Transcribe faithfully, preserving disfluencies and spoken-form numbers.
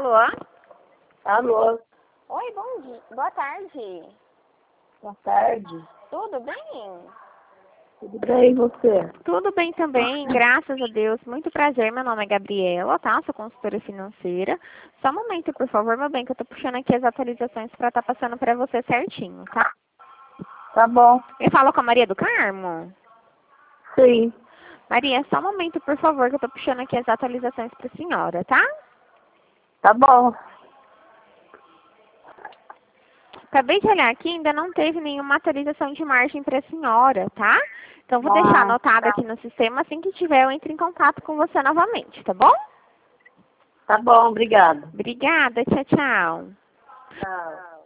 Alô? Alô, Oi, bom dia. Boa tarde. boa tarde. Tudo bem? Tudo bem, e você? Tudo bem também, graças a Deus. Muito prazer, meu nome é Gabriela, tá? Sou consultora financeira. Só um momento, por favor, meu bem, que eu tô puxando aqui as atualizações pra estar passando pra você certinho, tá? Tá bom. Eu falo com a Maria do Carmo? Sim, Maria, só um momento, por favor, que eu tô puxando aqui as atualizações pra senhora, tá? tá bom. Acabei de olhar aqui, ainda não teve nenhuma atualização de margem para a senhora, tá? Então, vou deixar Ah, anotado aqui no sistema. Assim que tiver, eu entro em contato com você novamente, tá bom? tá bom, obrigada. Obrigada, tchau, tchau. Tchau.